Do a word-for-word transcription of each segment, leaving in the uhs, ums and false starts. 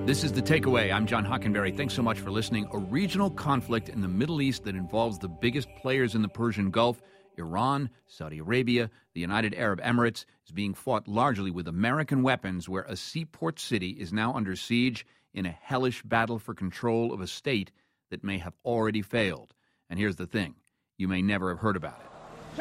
This is The Takeaway. I'm John Hockenberry. Thanks so much for listening. A regional conflict in the Middle East that involves the biggest players in the Persian Gulf, Iran, Saudi Arabia, the United Arab Emirates, is being fought largely with American weapons, where a seaport city is now under siege in a hellish battle for control of a state that may have already failed. And here's the thing. You may never have heard about it.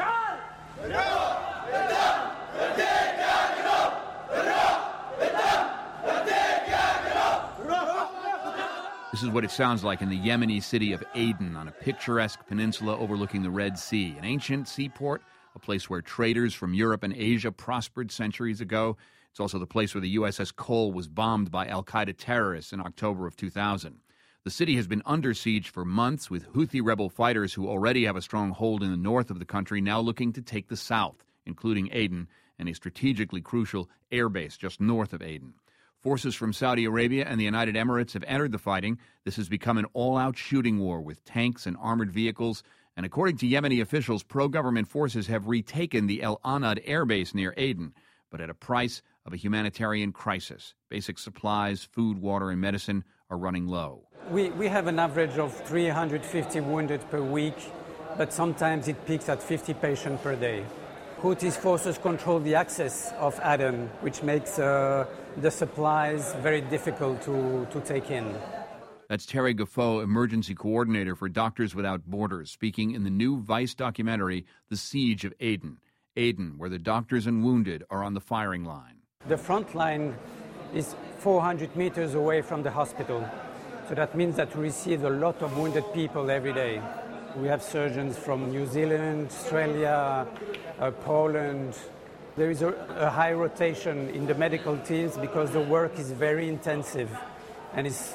This is what it sounds like in the Yemeni city of Aden on a picturesque peninsula overlooking the Red Sea, an ancient seaport, a place where traders from Europe and Asia prospered centuries ago. It's also the place where the U S S Cole was bombed by al-Qaeda terrorists in October of two thousand. The city has been under siege for months, with Houthi rebel fighters who already have a strong hold in the north of the country now looking to take the south, including Aden and a strategically crucial airbase just north of Aden. Forces from Saudi Arabia and the United Emirates have entered the fighting. This has become an all-out shooting war with tanks and armored vehicles. And according to Yemeni officials, pro-government forces have retaken the El Anad airbase near Aden, but at a price of a humanitarian crisis. Basic supplies, food, water, and medicine are running low. We, we have an average of three hundred fifty wounded per week, but sometimes it peaks at fifty patients per day. Houthi forces control the access of Aden, which makes uh, the supplies very difficult to, to take in. That's Terry Gaffo, emergency coordinator for Doctors Without Borders, speaking in the new Vice documentary, The Siege of Aden. Aden, where the doctors and wounded are on the firing line. The front line is four hundred meters away from the hospital. So that means that we receive a lot of wounded people every day. We have surgeons from New Zealand, Australia, uh, Poland. There is a, a high rotation in the medical teams because the work is very intensive. And it's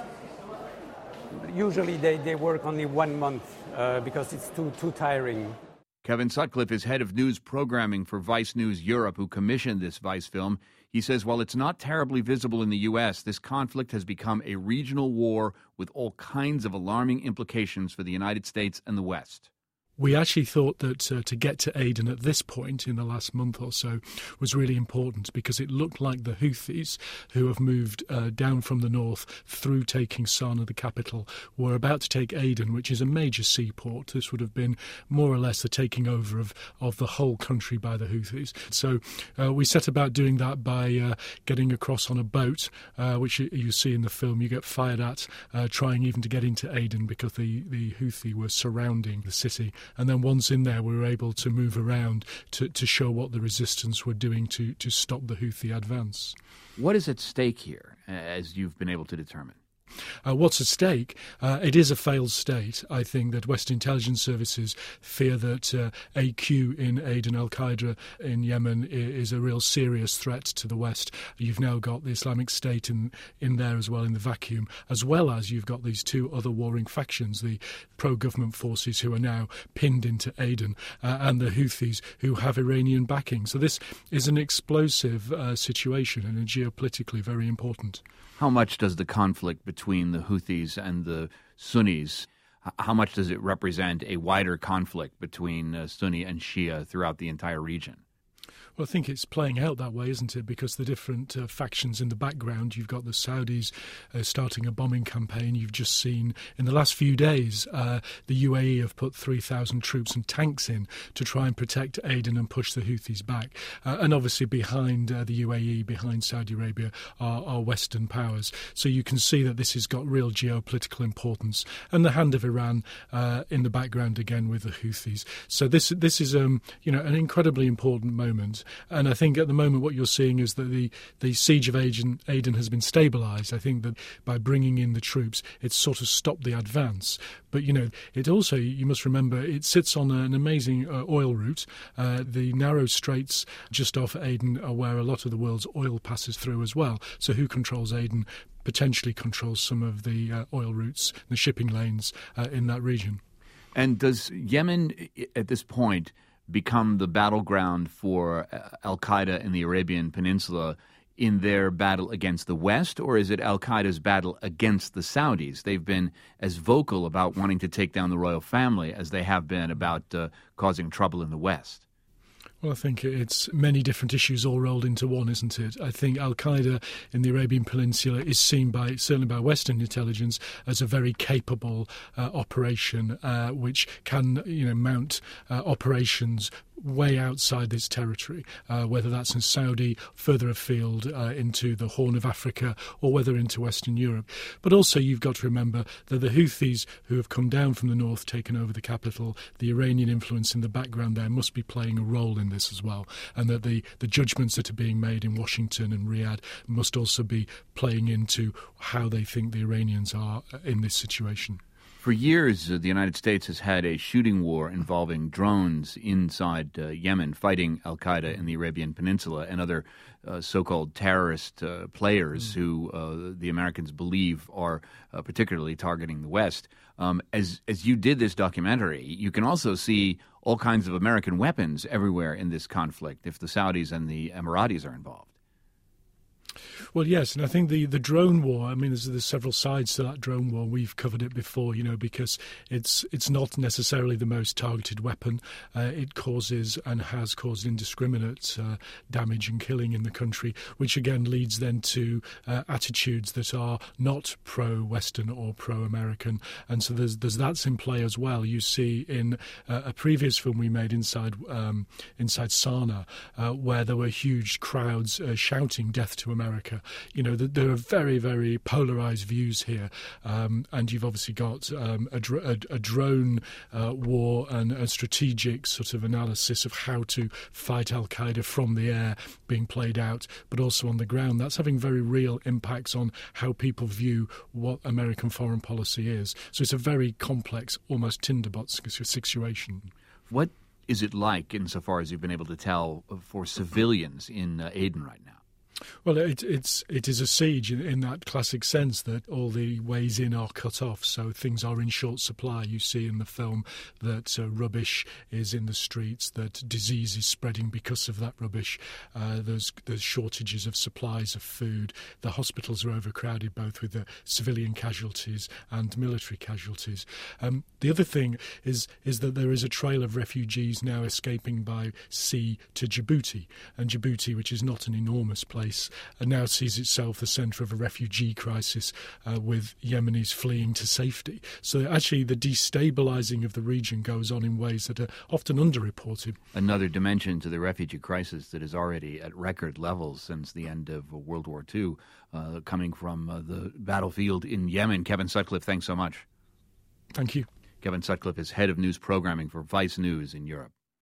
usually they, they work only one month uh, because it's too, too tiring. Kevin Sutcliffe is head of news programming for Vice News Europe, who commissioned this Vice film. He says while it's not terribly visible in the U S, this conflict has become a regional war with all kinds of alarming implications for the United States and the West. We actually thought that uh, to get to Aden at this point in the last month or so was really important because it looked like the Houthis, who have moved uh, down from the north through taking Sana'a, the capital, were about to take Aden, which is a major seaport. This would have been more or less the taking over of, of the whole country by the Houthis. So uh, we set about doing that by uh, getting across on a boat, uh, which you, you see in the film. You get fired at, uh, trying even to get into Aden because the, the Houthi were surrounding the city. And then once in there, we were able to move around to, to show what the resistance were doing to, to stop the Houthi advance. What is at stake here, as you've been able to determine? Uh, what's at stake? Uh, it is a failed state. I think that West intelligence services fear that uh, A Q in Aden, al-Qaeda in Yemen, is a real serious threat to the West. You've now got the Islamic State in, in there as well in the vacuum, as well as you've got these two other warring factions, the pro-government forces who are now pinned into Aden uh, and the Houthis who have Iranian backing. So this is an explosive uh, situation and geopolitically very important. How much does the conflict between the Houthis and the Sunnis, how much does it represent a wider conflict between uh, Sunni and Shia throughout the entire region? Well, I think it's playing out that way, isn't it? Because the different uh, factions in the background, you've got the Saudis uh, starting a bombing campaign. You've just seen in the last few days, uh, the U A E have put three thousand troops and tanks in to try and protect Aden and push the Houthis back. Uh, and obviously behind uh, the U A E, behind Saudi Arabia, are, are Western powers. So you can see that this has got real geopolitical importance. And the hand of Iran uh, in the background again with the Houthis. So this this is um, you know, an incredibly important moment. And I think at the moment what you're seeing is that the, the siege of Aden, Aden has been stabilised. I think that by bringing in the troops, it's sort of stopped the advance. But, you know, it also, you must remember, it sits on an amazing uh, oil route. Uh, the narrow straits just off Aden are where a lot of the world's oil passes through as well. So who controls Aden potentially controls some of the uh, oil routes, the shipping lanes uh, in that region. And does Yemen, at this point, become the battleground for al-Qaeda in the Arabian Peninsula in their battle against the West, or is it al-Qaeda's battle against the Saudis? They've been as vocal about wanting to take down the royal family as they have been about uh, causing trouble in the West. Well, I think it's many different issues all rolled into one, isn't it? I think Al-Qaeda in the Arabian Peninsula is seen by, certainly by Western intelligence, as a very capable uh, operation uh, which can, you know, mount uh, operations way outside this territory, uh, whether that's in Saudi, further afield uh, into the Horn of Africa, or whether into Western Europe. But also you've got to remember that the Houthis, who have come down from the north, taken over the capital, the Iranian influence in the background there must be playing a role in this as well, and that the, the judgments that are being made in Washington and Riyadh must also be playing into how they think the Iranians are in this situation. For years, uh, the United States has had a shooting war involving drones inside uh, Yemen, fighting al-Qaeda in the Arabian Peninsula and other uh, so-called terrorist uh, players mm. who uh, the Americans believe are uh, particularly targeting the West. Um, as as you did this documentary, you can also see all kinds of American weapons everywhere in this conflict if the Saudis and the Emiratis are involved. Well, yes, and I think the, the drone war, I mean, there's, there's several sides to that drone war. We've covered it before, you know, because it's it's not necessarily the most targeted weapon. Uh, it causes and has caused indiscriminate uh, damage and killing in the country, which again leads then to uh, attitudes that are not pro-Western or pro-American. And so there's there's that's in play as well. You see in uh, a previous film we made, Inside um, Inside Sana, uh, where there were huge crowds uh, shouting "Death to America." You know, there are very, very polarised views here, um, and you've obviously got um, a, dr- a, a drone uh, war and a strategic sort of analysis of how to fight Al-Qaeda from the air being played out, but also on the ground. That's having very real impacts on how people view what American foreign policy is. So it's a very complex, almost tinderbox situation. What is it like, insofar as you've been able to tell, for civilians in uh, Aden right now? Well, it, it's it is a siege in, in that classic sense that all the ways in are cut off, so things are in short supply. You see in the film that uh, rubbish is in the streets, that disease is spreading because of that rubbish. Uh, there's there's shortages of supplies of food. The hospitals are overcrowded, both with the civilian casualties and military casualties. Um, the other thing is is that there is a trail of refugees now escaping by sea to Djibouti, and Djibouti, which is not an enormous place, and now sees itself the centre of a refugee crisis uh, with Yemenis fleeing to safety. So actually the destabilising of the region goes on in ways that are often underreported. Another dimension to the refugee crisis that is already at record levels since the end of World War Two, uh, coming from uh, the battlefield in Yemen. Kevin Sutcliffe, thanks so much. Thank you. Kevin Sutcliffe is head of news programming for Vice News in Europe.